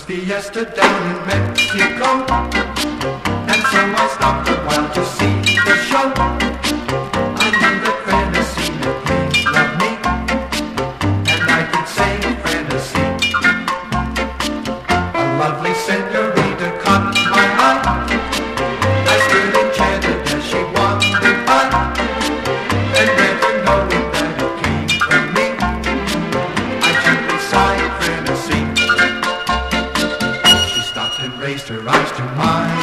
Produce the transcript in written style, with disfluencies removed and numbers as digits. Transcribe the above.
fiesta down in Mexico, and so I stopped a while to see the show. I knew that Frenesina, please love me, and I could say Frenesina. A lovely senorita caught my eye. I stood enchanted as she wandered by, and never knowing that it came from me, I gently sighed Frenesina. She stopped and raised her eyes to mine.